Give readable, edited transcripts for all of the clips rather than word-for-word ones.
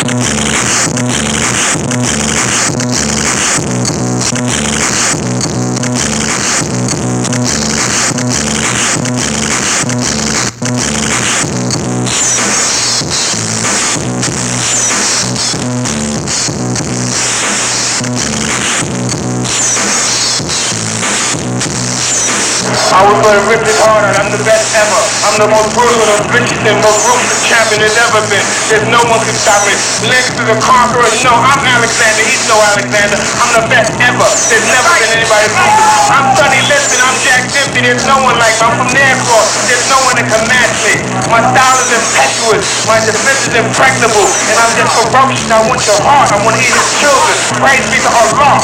I was gonna rip it harder, I'm the best ever. I'm the most brutal, the richest and most ruthless champion there's ever been. There's no one can stop me. Lex is a conqueror, no, I'm Alexander, he's no Alexander. I'm the best ever, there's never been anybody like me. I'm Sonny Liston, I'm Jack Dempsey, there's no one like me. I'm from Nairclaw, there's no one that can match me. My style is impetuous, my defense is impregnable, and I'm just ferocious. I want your heart, I want to eat his children. Praise be to Allah.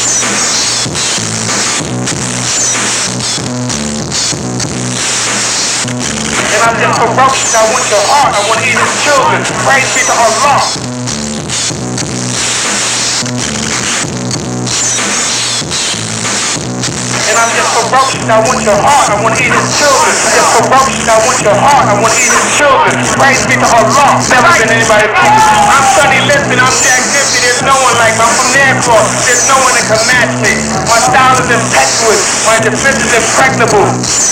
And I'm just ferocious, I want your heart, I want to eat his children. Praise be to Allah. And I'm just ferocious, I want your heart, I want to eat his children. Just ferocious, I want your heart, I want to eat his children. Praise be to Allah. Never been anybody like me. I'm Sonny Liston, I'm Jack Dempsey, there's no one like me. I'm from Nairclaw, there's no one that can match me. My style is impetuous, my defense is impregnable.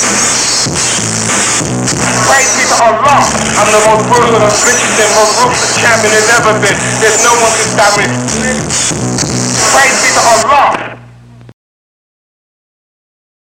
Praise be to Allah. I'm the most brutal, the richest and most ruthless champion there's ever been. There's no one can stop me. Praise be to Allah.